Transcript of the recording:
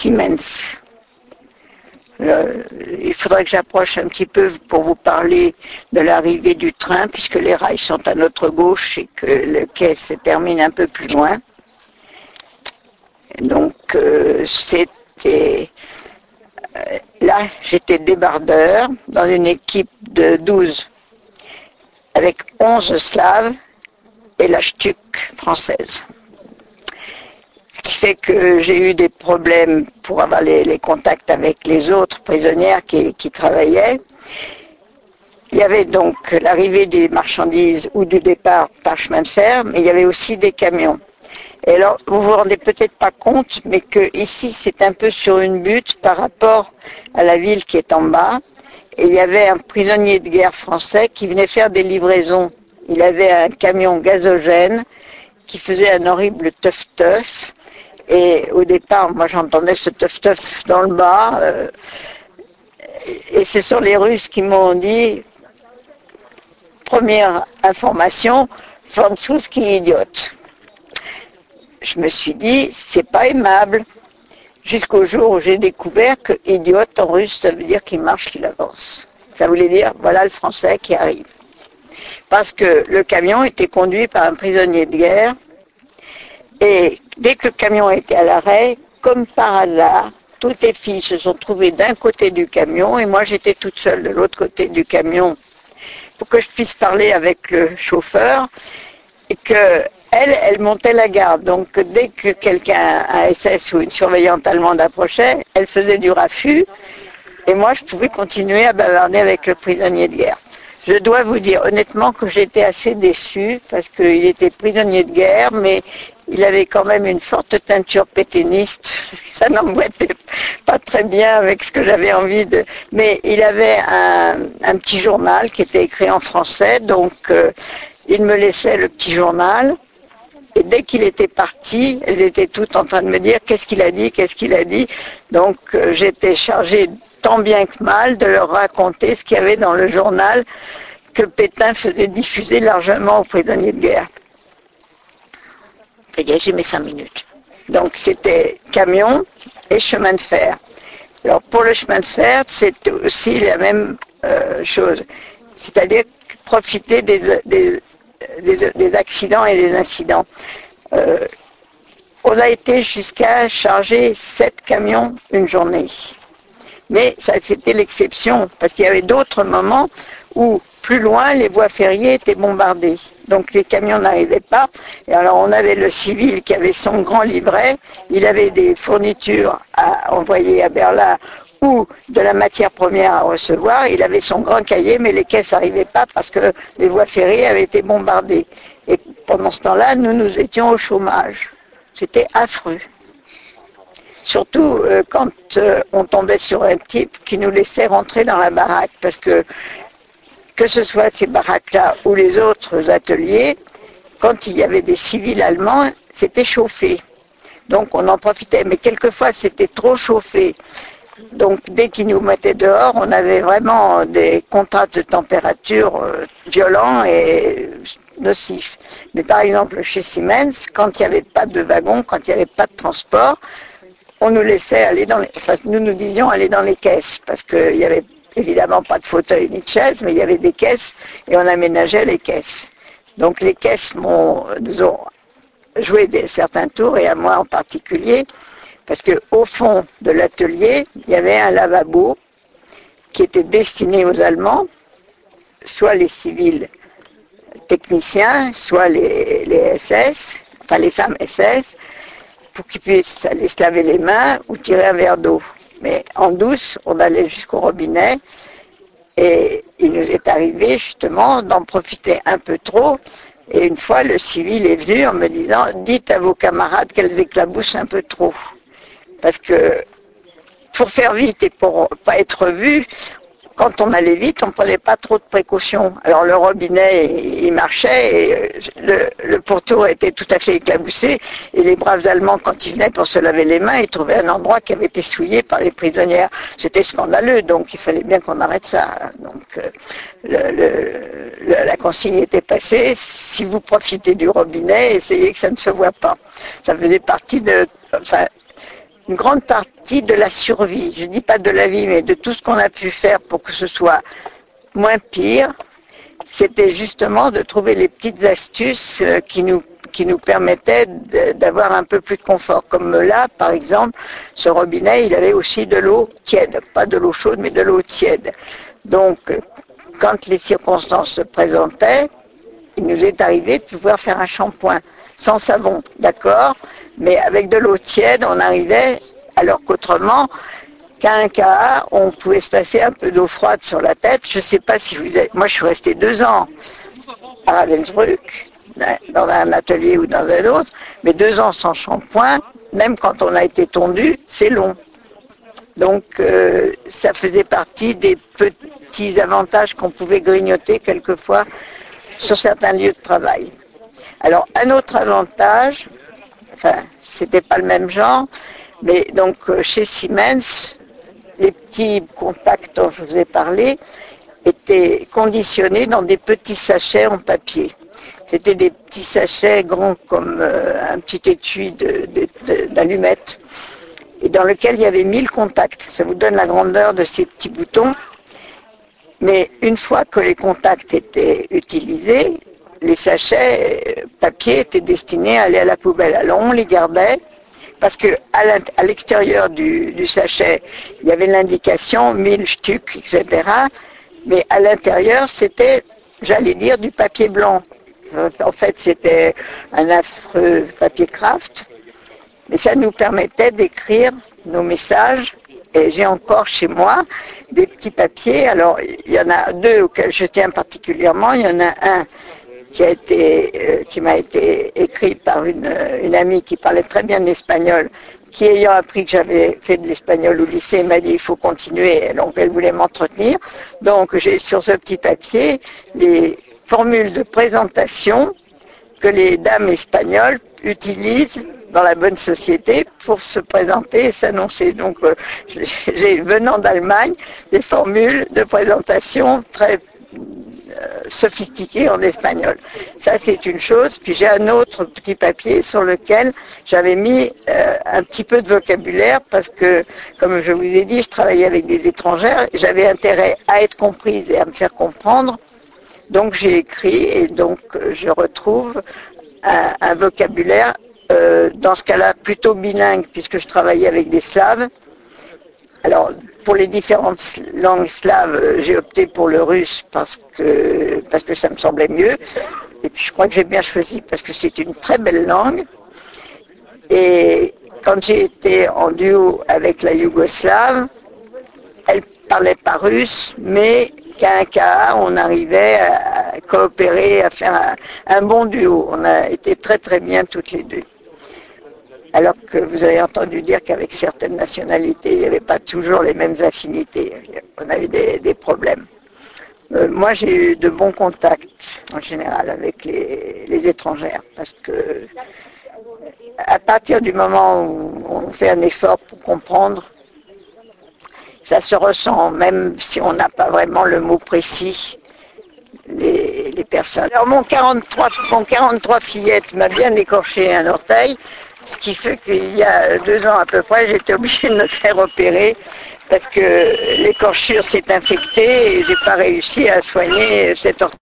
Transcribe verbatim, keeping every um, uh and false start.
Siemens. Le, il faudrait que j'approche un petit peu pour vous parler de l'arrivée du train, puisque les rails sont à notre gauche et que le quai se termine un peu plus loin. Donc euh, c'était... Euh, là, j'étais débardeur dans une équipe de douze, avec onze Slaves et la Stuck française. Ce qui fait que j'ai eu des problèmes pour avoir les, les contacts avec les autres prisonnières qui, qui travaillaient. Il y avait donc l'arrivée des marchandises ou du départ par chemin de fer, mais il y avait aussi des camions. Et alors, vous vous rendez peut-être pas compte, mais que ici c'est un peu sur une butte par rapport à la ville qui est en bas. Et il y avait un prisonnier de guerre français qui venait faire des livraisons. Il avait un camion gazogène qui faisait un horrible teuf-teuf. Et au départ, moi j'entendais ce teuf-teuf dans le bas. Euh, et ce sont les Russes qui m'ont dit, première information, Franzouski idiote. Je me suis dit, c'est pas aimable. Jusqu'au jour où j'ai découvert que idiote en russe, ça veut dire qu'il marche, qu'il avance. Ça voulait dire, voilà le français qui arrive. Parce que le camion était conduit par un prisonnier de guerre. Et dès que le camion était à l'arrêt, comme par hasard, toutes les filles se sont trouvées d'un côté du camion et moi j'étais toute seule de l'autre côté du camion pour que je puisse parler avec le chauffeur et que elle, elle montait la garde. Donc dès que quelqu'un, un S S ou une surveillante allemande approchait, elle faisait du raffut et moi je pouvais continuer à bavarder avec le prisonnier de guerre. Je dois vous dire honnêtement que j'étais assez déçue parce qu'il était prisonnier de guerre, mais il avait quand même une forte teinture pétainiste. Ça n'emboîtait pas très bien avec ce que j'avais envie de... Mais il avait un, un petit journal qui était écrit en français, donc euh, il me laissait le petit journal. Et dès qu'il était parti, elles étaient toutes en train de me dire qu'est-ce qu'il a dit, qu'est-ce qu'il a dit. Donc euh, j'étais chargée tant bien que mal de leur raconter ce qu'il y avait dans le journal que Pétain faisait diffuser largement aux prisonniers de guerre. Et j'ai mis cinq minutes. Donc c'était camion et chemin de fer. Alors pour le chemin de fer, c'est aussi la même euh, chose. C'est-à-dire profiter des, des, des, des accidents et des incidents. Euh, on a été jusqu'à charger sept camions une journée. Mais ça c'était l'exception, parce qu'il y avait d'autres moments où, plus loin, les voies ferrées étaient bombardées. Donc les camions n'arrivaient pas. Et alors on avait le civil qui avait son grand livret, il avait des fournitures à envoyer à Berlin ou de la matière première à recevoir. Il avait son grand cahier, mais les caisses n'arrivaient pas parce que les voies ferrées avaient été bombardées. Et pendant ce temps-là, nous, nous étions au chômage. C'était affreux. Surtout euh, quand euh, on tombait sur un type qui nous laissait rentrer dans la baraque, parce que que ce soit ces baraques-là ou les autres ateliers, quand il y avait des civils allemands, c'était chauffé. Donc on en profitait, mais quelquefois c'était trop chauffé. Donc dès qu'ils nous mettaient dehors, on avait vraiment des contrastes de température euh, violents et nocifs. Mais par exemple chez Siemens, quand il n'y avait pas de wagon, quand il n'y avait pas de transport, on nous laissait aller dans les... Enfin, nous nous disions aller dans les caisses, parce qu'il y avait évidemment pas de fauteuil ni de chaise, mais il y avait des caisses et on aménageait les caisses. Donc les caisses m'ont, nous ont joué des, certains tours, et à moi en particulier, parce qu'au fond de l'atelier, il y avait un lavabo qui était destiné aux Allemands, soit les civils techniciens, soit les, les S S, enfin les femmes S S, pour qu'ils puissent aller se laver les mains ou tirer un verre d'eau. Mais en douce, on allait jusqu'au robinet et il nous est arrivé justement d'en profiter un peu trop. Et une fois, le civil est venu en me disant « Dites à vos camarades qu'elles éclaboussent un peu trop. » Parce que pour faire vite et pour pas être vu, quand on allait vite, on ne prenait pas trop de précautions. Alors le robinet, il marchait et le, le pourtour était tout à fait éclaboussé. Et les braves Allemands, quand ils venaient pour se laver les mains, ils trouvaient un endroit qui avait été souillé par les prisonnières. C'était scandaleux, donc il fallait bien qu'on arrête ça. Donc le, le, le, la consigne était passée. Si vous profitez du robinet, essayez que ça ne se voit pas. Ça faisait partie de... Enfin, une grande partie de la survie, je ne dis pas de la vie, mais de tout ce qu'on a pu faire pour que ce soit moins pire, c'était justement de trouver les petites astuces qui nous, qui nous permettaient d'avoir un peu plus de confort. Comme là, par exemple, ce robinet, il avait aussi de l'eau tiède, pas de l'eau chaude, mais de l'eau tiède. Donc, quand les circonstances se présentaient, il nous est arrivé de pouvoir faire un shampoing sans savon, d'accord, mais avec de l'eau tiède, on arrivait, alors qu'autrement, qu'à un cas, on pouvait se passer un peu d'eau froide sur la tête. Je ne sais pas si vous êtes... Moi, je suis restée deux ans à Ravensbrück, dans un atelier ou dans un autre, mais deux ans sans shampoing, même quand on a été tondu, c'est long. Donc, euh, ça faisait partie des petits avantages qu'on pouvait grignoter quelquefois sur certains lieux de travail. Alors, un autre avantage, enfin, c'était pas le même genre, mais donc chez Siemens, les petits contacts dont je vous ai parlé étaient conditionnés dans des petits sachets en papier. C'était des petits sachets grands comme euh, un petit étui d'allumettes et dans lequel il y avait mille contacts. Ça vous donne la grandeur de ces petits boutons. Mais une fois que les contacts étaient utilisés, les sachets papier étaient destinés à aller à la poubelle. Alors on les gardait, parce qu'à l'extérieur du, du sachet, il y avait l'indication mille stucs, et cetera. Mais à l'intérieur, c'était, j'allais dire, du papier blanc. En fait, c'était un affreux papier craft. Mais ça nous permettait d'écrire nos messages. Et j'ai encore chez moi des petits papiers. Alors, il y en a deux auxquels je tiens particulièrement. Il y en a un qui a été, euh, qui m'a été écrit par une, une amie qui parlait très bien l'espagnol, qui ayant appris que j'avais fait de l'espagnol au lycée, m'a dit il faut continuer, donc elle voulait m'entretenir. Donc j'ai sur ce petit papier les formules de présentation que les dames espagnoles utilisent dans la bonne société pour se présenter et s'annoncer. Donc euh, j'ai, venant d'Allemagne, des formules de présentation très sophistiqué en espagnol. Ça, c'est une chose. Puis j'ai un autre petit papier sur lequel j'avais mis euh, un petit peu de vocabulaire parce que, comme je vous ai dit, je travaillais avec des étrangères et j'avais intérêt à être comprise et à me faire comprendre. Donc j'ai écrit et donc je retrouve un, un vocabulaire, euh, dans ce cas-là, plutôt bilingue puisque je travaillais avec des Slaves. Alors, pour les différentes langues slaves, j'ai opté pour le russe parce que, parce que ça me semblait mieux. Et puis je crois que j'ai bien choisi parce que c'est une très belle langue. Et quand j'ai été en duo avec la Yougoslave, elle parlait pas russe, mais qu'à un cas, on arrivait à coopérer, à faire un, un bon duo. On a été très très bien toutes les deux. Alors que vous avez entendu dire qu'avec certaines nationalités, il n'y avait pas toujours les mêmes affinités. On a eu des, des problèmes. Euh, moi, j'ai eu de bons contacts, en général, avec les, les étrangères, parce que à partir du moment où on fait un effort pour comprendre, ça se ressent, même si on n'a pas vraiment le mot précis, les, les personnes. Alors mon quarante-trois, mon quarante-trois fillette m'a bien écorché un orteil, ce qui fait qu'il y a deux ans à peu près, j'étais obligée de me faire opérer parce que l'écorchure s'est infectée et j'ai pas réussi à soigner cet orteil.